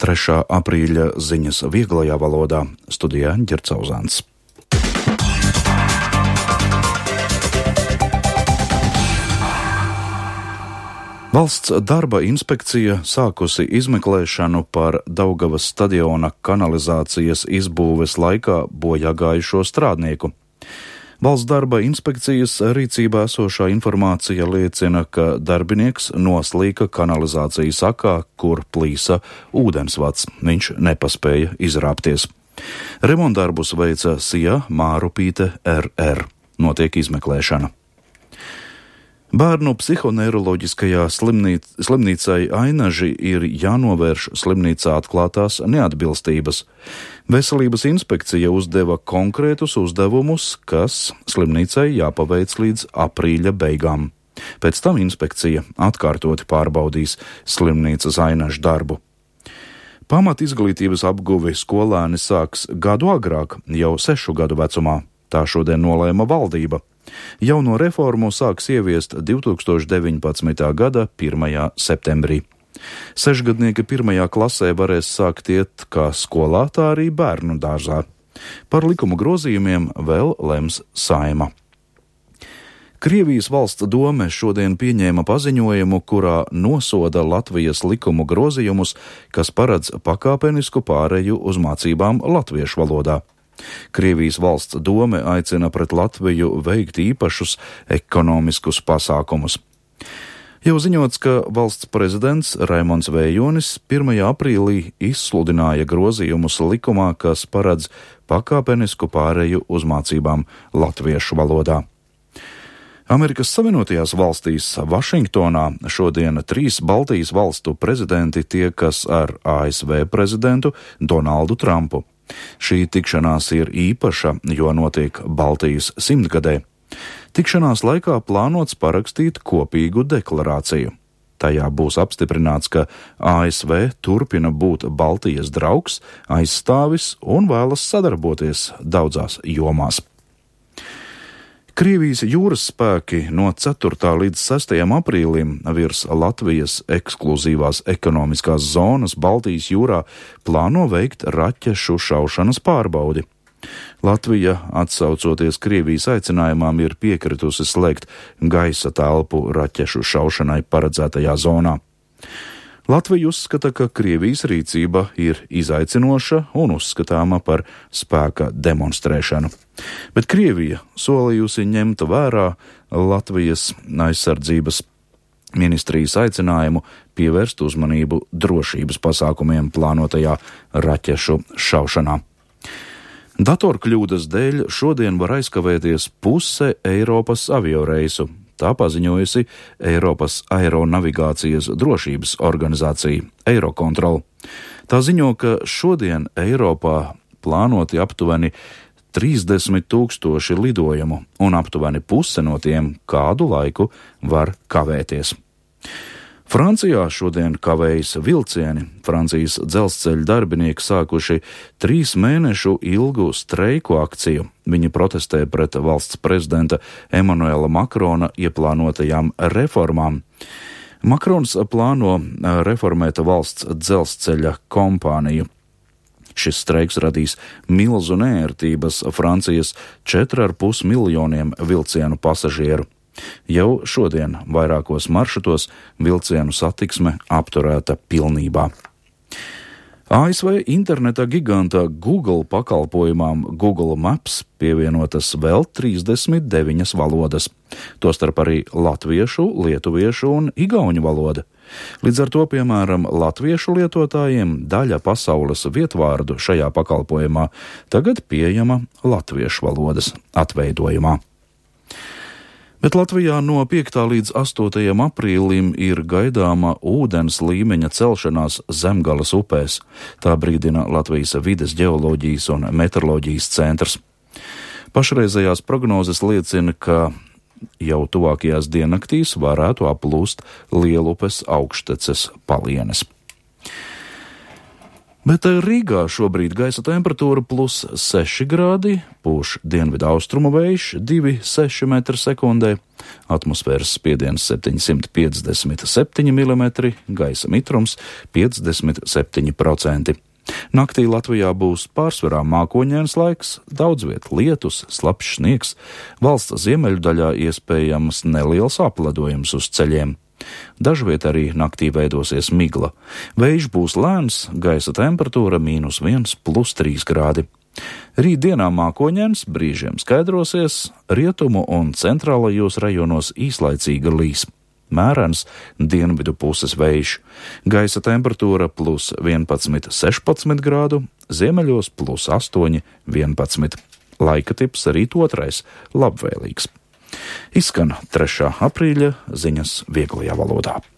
3. aprīļa ziņas vieglajā valodā. Studijā Ģercauzāns. Valsts darba inspekcija sākusi izmeklēšanu par Daugavas stadiona kanalizācijas izbūves laikā bojāgājušo strādnieku. Valsts darba inspekcijas rīcībā esošā informācija liecina, ka darbinieks noslīka kanalizācijas akā, kur plīsa ūdensvads. Viņš nepaspēja izrāpties. Remontdarbus veica Sija Mārupīte RR. Notiek izmeklēšana. Bērnu psihoneiroloģiskajā slimnīcai Ainaži ir jānovērš slimnīcā atklātās neatbilstības. Veselības inspekcija uzdeva konkrētus uzdevumus, kas slimnīcai jāpaveic līdz aprīļa beigām. Pēc tam inspekcija atkārtoti pārbaudīs slimnīcas Ainažu darbu. Pamat izglītības apguvi skolēni sāks gadu agrāk, jau 6 gadu vecumā. Tā šodien nolēma valdība. Jauno reformu sāks ieviest 2019. gada 1. septembrī. 6-gadnieki 1. klasē varēs sākt iet kā skolā, tā arī bērnu dārzā. Par likuma grozījumiem vēl lems Saeima. Krievijas valsts dome šodien pieņēma paziņojumu, kurā nosoda Latvijas likumu grozījumus, kas paredz pakāpenisku pāreju uz mācībām latviešu valodā. Krievijas valsts dome aicina pret Latviju veikt īpašus ekonomiskus pasākumus. Jau ziņots, ka valsts prezidents Raimonds Vējonis 1. aprīlī izsludināja grozījumus likumā, kas paredz pakāpenisku pāreju uz mācībām latviešu valodā. Amerikas Savienotajās valstīs Vašingtonā šodien 3 Baltijas valstu prezidenti tiekas ar ASV prezidentu Donaldu Trumpu. Šī tikšanās ir īpaša, jo notiek Baltijas 100-gadē. Tikšanās laikā plānots parakstīt kopīgu deklarāciju. Tajā būs apstiprināts, ka ASV turpina būt Baltijas draugs, aizstāvis un vēlas sadarboties daudzās jomās. Krievijas jūras spēki no 4. līdz 6. aprīlim virs Latvijas ekskluzīvās ekonomiskās zonas Baltijas jūrā plāno veikt raķešu šaušanas pārbaudi. Latvija, atsaucoties Krievijas aicinājumam, ir piekritusi slēgt gaisa telpu raķešu šaušanai paredzētajā zonā. Latvija uzskata, ka Krievijas rīcība ir izaicinoša un uzskatāma par spēka demonstrēšanu. Bet Krievija solījusi ņemt vērā Latvijas aizsardzības ministrijas aicinājumu pievērst uzmanību drošības pasākumiem plānotajā raķešu šaušanā. Datorkļūdas dēļ šodien var aizkavēties puse Eiropas avioreisu. Tā paziņojusi Eiropas aeronavigācijas drošības organizācija Eurocontrol. Tā ziņo, ka šodien Eiropā plānoti aptuveni 30 000 lidojumu, un aptuveni puse no tiem kādu laiku var kavēties. Francijā šodien kavējas vilcieni. Francijas dzelzceļa darbinieki sākuši 3 mēnešu ilgu streiku akciju. Viņi protestē pret valsts prezidenta Emanuela Makrona ieplānotajām reformām. Makrons plāno reformēt valsts dzelzceļa kompāniju. Šis streiks radīs milzu neērtības Francijas 4,5 miljoniem vilcienu pasažieru. Jau šodien vairākos maršrutos vilcienu satiksme apturēta pilnībā. ASV interneta giganta Google pakalpojumām Google Maps pievienotas vēl 39 valodas, tostarp arī latviešu, lietuviešu un igauņu valoda. Līdz ar to, piemēram, latviešu lietotājiem daļa pasaules vietvārdu šajā pakalpojumā tagad pieejama latviešu valodas atveidojumā. Bet Latvijā no 5. līdz 8. aprīlim ir gaidāma ūdens līmeņa celšanās Zemgales upēs. Tā brīdina Latvijas vides ģeoloģijas un meteoroloģijas centrs. Pašreizējās prognozes liecina, ka jau tuvākajās diennaktīs varētu aplūst Lielupes augšteces palienes. Bet Rīgā šobrīd gaisa temperatūra +6 grādi, pūš dienvidu austrumu vējš 2,6 m/sekundē, atmosfēras spiediens 757 mm, gaisa mitrums 57%. Naktī Latvijā būs pārsvarā mākoņains laiks, daudz viet lietus, slapjš sniegs, valsts ziemeļu daļā iespējams neliels apledojums uz ceļiem. Dažviet arī naktī veidosies migla. Vējš būs lēns, gaisa temperatūra -1, +3 grādi. Rītdienā mākoņains, brīžiem skaidrosies, rietumu un centrālajos rajonos īslaicīga līs. Mērens dienvidu puses vējš. Gaisa temperatūra +11, 16 grādu, ziemeļos +8, 11. Laika tips rīt 2. labvēlīgs. Izskan 3. aprīļa ziņas vieglajā valodā.